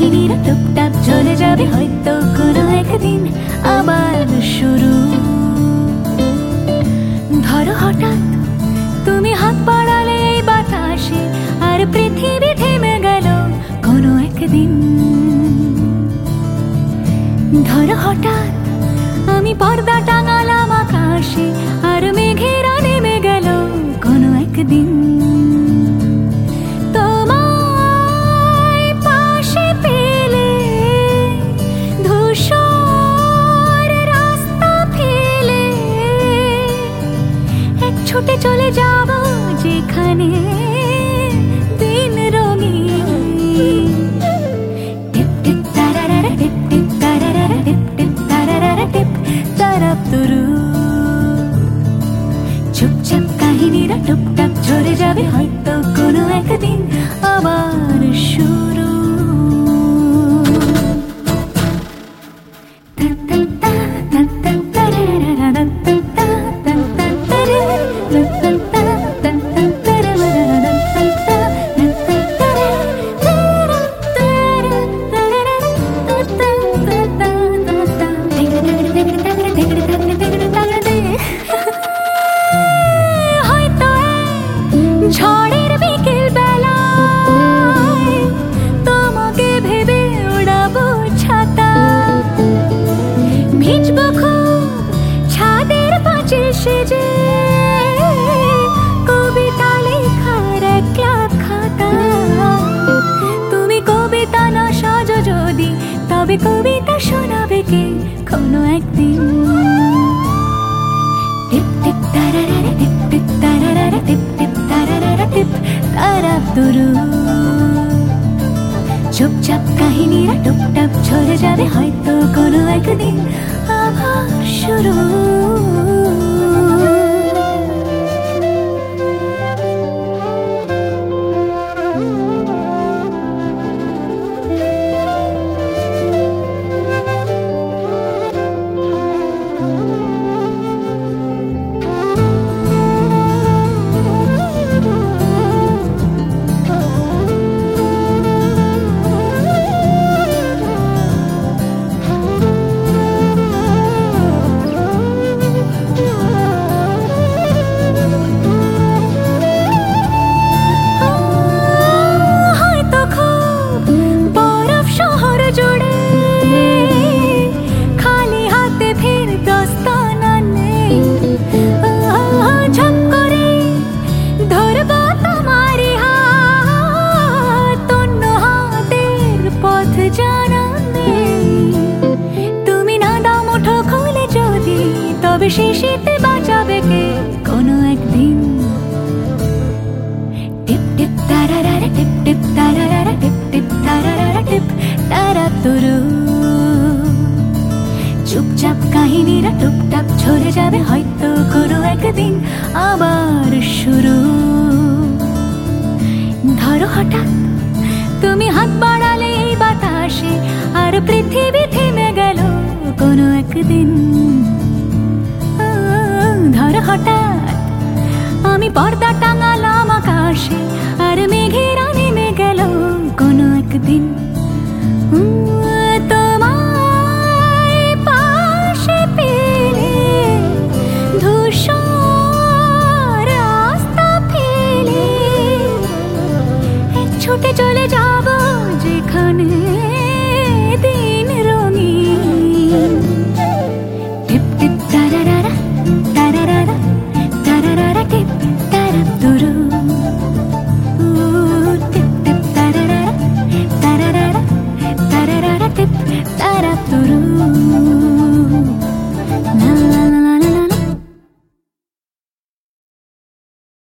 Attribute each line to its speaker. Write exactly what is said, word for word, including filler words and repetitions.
Speaker 1: কাহিনীরা টুকটাক চলে যাবে হয়তো কোনো একদিন আবার শুরু। ধরো হঠাৎ তুমি হাত বাড়ালে এই বাতাসে আর পৃথিবী থেমে গেল কোনো একদিন। ধরো হঠাৎ আমি পর্দা টাঙালাম আকাশে আর মেঘেরা নেমে গেল কোনো একদিন। তোমায় পাশে পেলে ধূসর রাস্তা ফেলে এক ছুটে চলে যাব যেখানে দিন রঙিন। টিপ টিপ তারারারা টিপ টিপ তারারারা টিপ টিপ তারারারা টিপ তারাপ তুরু। চুপচাপ কাহিনীরা টুকটাক ঝরে যাবে হয়তো কোনো একদিন আবার শুরু। ঝড়ের বিকেল বেলায় তোমাকে ভেবে ওড়াবো ছাতা, ভিজবো খুব ছাদের পাঁচিল সেজে কবিতা লেখার একলা খাতা। তুমি কবিতা না সাজো যদি তবে কবিতা শোনাবে কে কোনো একদিন। টিপ টিপ তারারারা টিপ টিপ তারারারা টিপ টিপ তারারারা টিপ তারাপ তুরু। চুপচাপ কাহিনীরা টুকটাক ঝরে যাবে হয়তো কোনো একদিন আবার শুরু। তবে শেষেতে বাঁচাবে কে কোনো একদিন। টিপ টিপ তারারারা টিপ টিপ তারারারা টিপ টিপ তারারারা টিপ তারাপ তুরু। চুপচাপ কাহিনীরা টুকটাক ঝরে যাবে হয়তো কোনো একদিন আবার শুরু। ধরো হঠাৎ তুমি হাত বাড়ালে এই বাতাসে আর পৃথিবী থেমে গেল কোনো একদিন। ধরো হঠাৎ আমি পর্দা টাঙালাম আকাশে আর মেঘেরা নেমে গেল কোনো একদিন। তোমায় পাশে পেলে ধূসর রাস্তা ফেলে এক ছুটে চলে যাব যেখানে